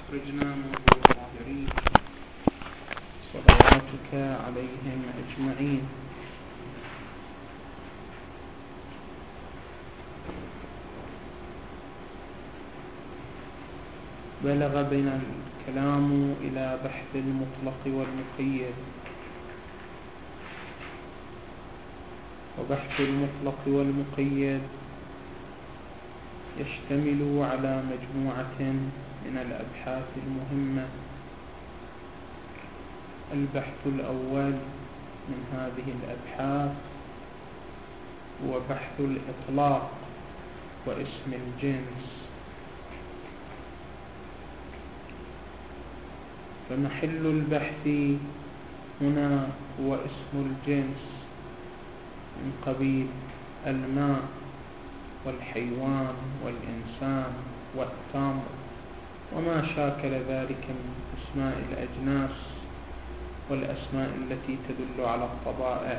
أخرجنا من الظاهرين صلواتك عليهم أجمعين. بلغ بنا الكلام إلى بحث المطلق والمقيد، وبحث المطلق والمقيد يشتمل على مجموعة من الأبحاث المهمة. البحث الأول من هذه الأبحاث هو بحث الإطلاق واسم الجنس. فمحل البحث هنا هو اسم الجنس من قبيل الماء والحيوان والإنسان والتمر وما شاكل ذلك من أسماء الأجناس والأسماء التي تدل على الطبائع.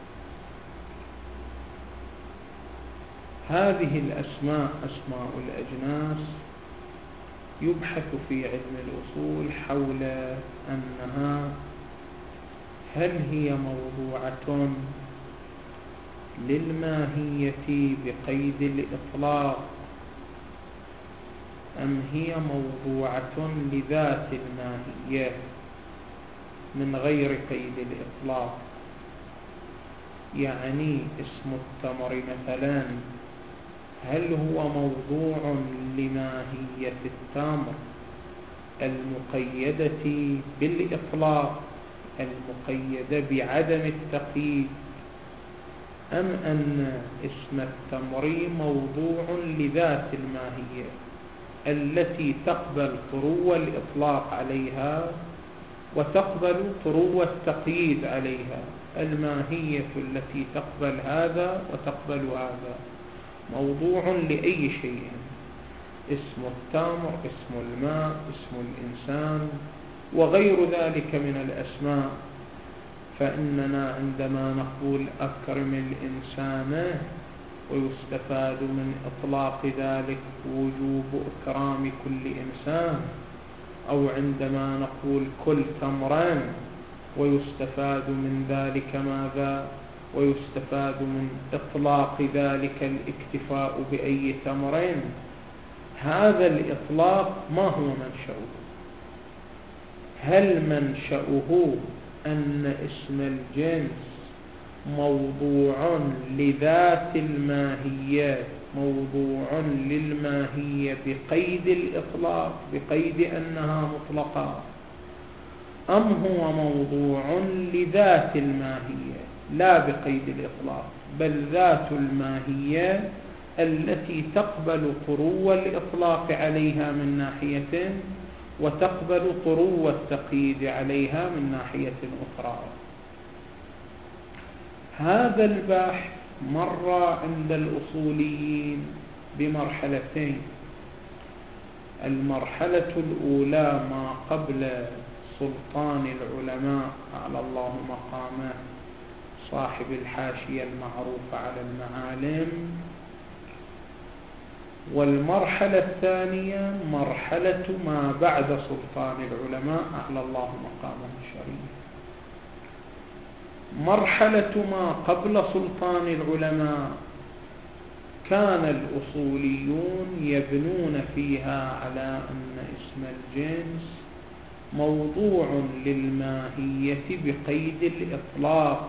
هذه الأسماء أسماء الأجناس يبحث في علم الأصول حول أنها هل هي موضوعة للماهية بقيد الإطلاق أم هي موضوعة لذات الماهية من غير قيد الإطلاق. يعني اسم التمر مثلا هل هو موضوع لماهية التمر المقيدة بالإطلاق المقيدة بعدم التقييد، أم أن اسم التمر موضوع لذات الماهية التي تقبل طرو الإطلاق عليها وتقبل طرو التقييد عليها، الماهية التي تقبل هذا وتقبل هذا، موضوع لأي شيء، اسم التمر، اسم الماء، اسم الإنسان وغير ذلك من الأسماء. فإننا عندما نقول أكرم الإنسان ويستفاد من إطلاق ذلك وجوب إكرام كل إنسان، أو عندما نقول كل تمران ويستفاد من ذلك ماذا؟ ويستفاد من إطلاق ذلك الاكتفاء بأي تمرين. هذا الإطلاق ما هو منشأه؟ هل منشأه أن اسم الجنس موضوع لذات الماهية، موضوع للماهية بقيد الإطلاق بقيد أنها مطلقة، أم هو موضوع لذات الماهية لا بقيد الإطلاق بل ذات الماهية التي تقبل طرو الإطلاق عليها من ناحية وتقبل طرو التقييد عليها من ناحية أخرى؟ هذا البحث مر عند الأصوليين بمرحلتين. المرحلة الأولى ما قبل سلطان العلماء على الله مقامه صاحب الحاشية المعروفة على المعالم، والمرحلة الثانية مرحلة ما بعد سلطان العلماء على الله مقامه الشريف. مرحلة ما قبل سلطان العلماء كان الأصوليون يبنون فيها على أن اسم الجنس موضوع للماهية بقيد الإطلاق